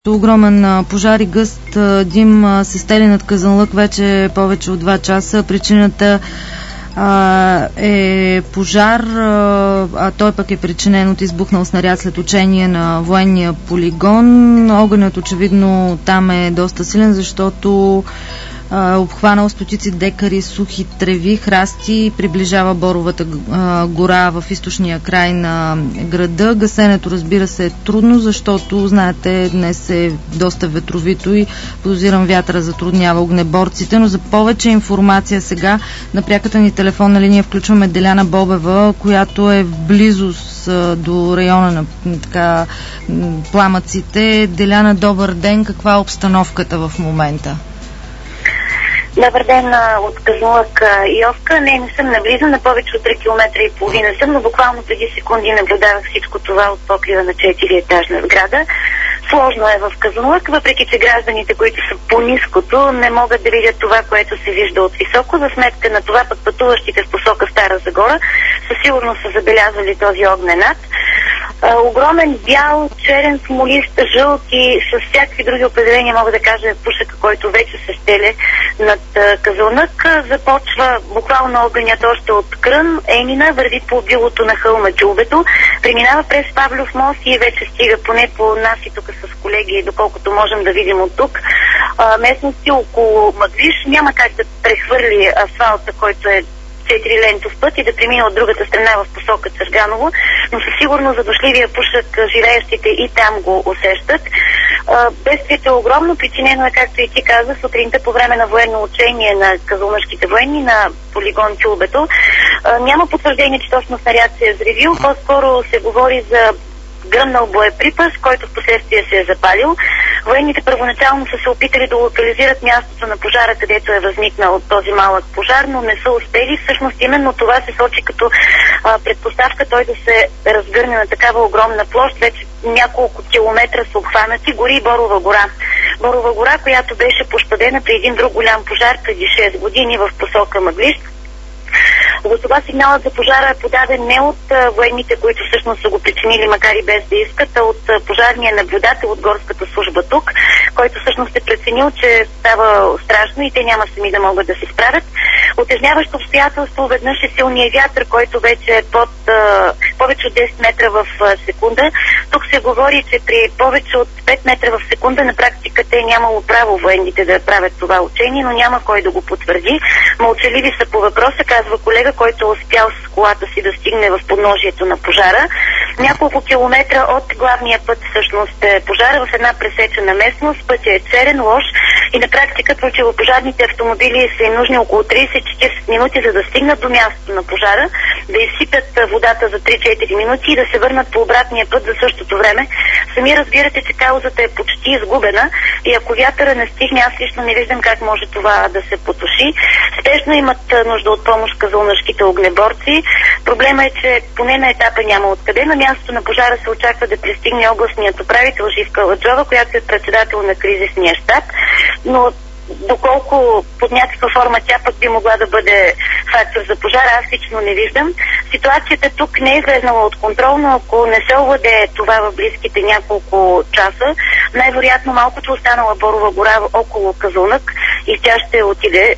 Огромен пожар и гъст дим се стели над Казанлък вече повече от 2 часа. Причината е пожар, а той пък е причинен от избухнал снаряд след учение на военния полигон. Огънят очевидно там е доста силен, защото обхванал стотици декари сухи треви, храсти и приближава Боровата гора в източния край на града. Гасенето, разбира се, е трудно, защото, знаете, днес е доста ветровито и подозирам вятъра затруднява огнеборците, но за повече информация сега на пряката ни телефонна линия включваме Деляна Бобева, която е в близост до района на пламъците. Деляна, добър ден, каква е обстановката в момента? Добър ден от Казанлък, Йовка. Не съм наблизо, на повече от 3,5 км съм, но буквално преди секунди наблюдавах всичко това от покрива на 4-етажна сграда. Сложно е в Казанлък, въпреки че гражданите, които са по-ниското, не могат да видят това, което се вижда от високо. За сметка на това пък пътуващите в посока Стара Загора със сигурност са забелязали този огнен ад. Огромен бял, черен, смолист, жълт и с всякакви други определения мога да кажа пушъка, който вече се стеле над Казанлък. Започва буквално огънят още от Крън, Емина, върви по билото на хълма Джулбето, преминава през Павлов мост и вече стига поне по нас и тук с колеги, доколкото можем да видим от тук. Местности около Мъглиж няма как да прехвърли асфалта, който е 4-лентов път и да премина от другата страна в посока Църганово, но със сигурност задушливия пушък живеещите и там го усещат. Бедствието е огромно, причинено е, както и ти каза, сутринта по време на военно учение на казанлъшките военни на полигон Тюлбето. Няма потвърждение, че точно снаряд се е взривил, по-скоро се говори за гръмнал боеприпас, който в последствие се е запалил. Военните първоначално са се опитали да локализират мястото на пожара, където е възникнал този малък пожар, но не са успели. Всъщност именно това се сочи като предпоставка той да се разгърне на такава огромна площ. Вече няколко километра са обхванати, гори и Борова гора. Борова гора, която беше пощадена при един друг голям пожар преди 6 години в посока Мъглиж. За това сигналът за пожара е подаден не от военните, които всъщност са го причинили, макар и без да искат, а от пожарния наблюдател от горската служба тук, който всъщност е преценил, че става страшно и те няма сами да могат да се справят. Отежняващо обстоятелство веднъж е силния вятър, който вече е под повече от 10 метра в секунда. Тук се говори, че при повече от 5 метра в секунда на практика те нямало право военните да правят това учение, но няма кой да го потвърди. Мълчаливи са по въпроса, казва колега, който е успял с колата си да стигне в подножието на пожара. Няколко километра от главния път всъщност е пожара в една пресечена местност. Пътят е черен, лош и на практика противопожарните автомобили са им нужни около 30-40 минути, за да стигнат до мястото на пожара, да изсипят водата за 3-4 минути и да се върнат по обратния път за същото време. Сами разбирате, че каузата е почти изгубена и ако вятъра не стихне, аз лично не виждам как може това да се потуши. Спешно имат нужда от помощ казанлъшките огнеборци. Проблема е, че поне на етапа няма откъде. На мястото на пожара се очаква да пристигне областният управител Живка Ладжова, която е председател на кризисния щаб, но доколко под някаква форма тя пък би могла да бъде фактор за пожара, аз лично не виждам. Ситуацията тук не е излезнала от контрол, но ако не се овладее това в близките няколко часа, най-вероятно малкото останала Борова гора около Казанлък и тя ще отиде,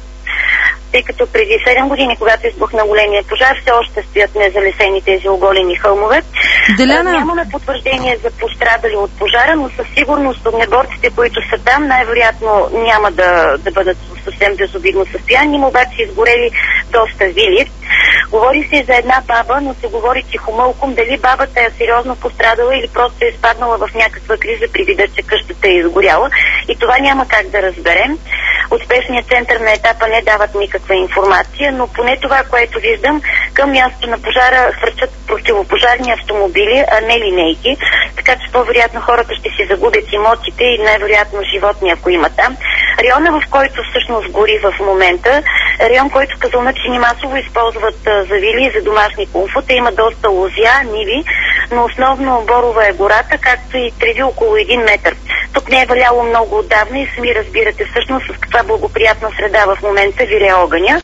тъй като преди 7 години, когато избухна големия пожар, все още стоят незалесени тези оголени хълмове. Деляна... Нямаме потвърждение за пострадали от пожара, но със сигурност огнеборците, които са там, най-вероятно няма да бъдат в съвсем безобидно състояние, но обаче изгорели доста вили. Говори се за една баба, но се говори тихомълком дали бабата е сериозно пострадала или просто е изпаднала в някаква криза при вида, че къщата е изгоряла. И това няма как да разберем. От спешния център на етапа не дават никаква информация, но поне това, което виждам, към мястото на пожара хвърчат противопожарни автомобили, а не линейки, така че по-вероятно хората ще си загубят имотите и най-вероятно животни, ако има там. Района, в който всъщност гори в момента, район, който казанлъчани масово използват за вили и за домашни комфута, има доста лозя, ниви, но основно Борова е гората, както и треви около 1 метър. Тук не е валяло много отдавна и сами разбирате всъщност с каква благоприятна среда в момента вирее огъня.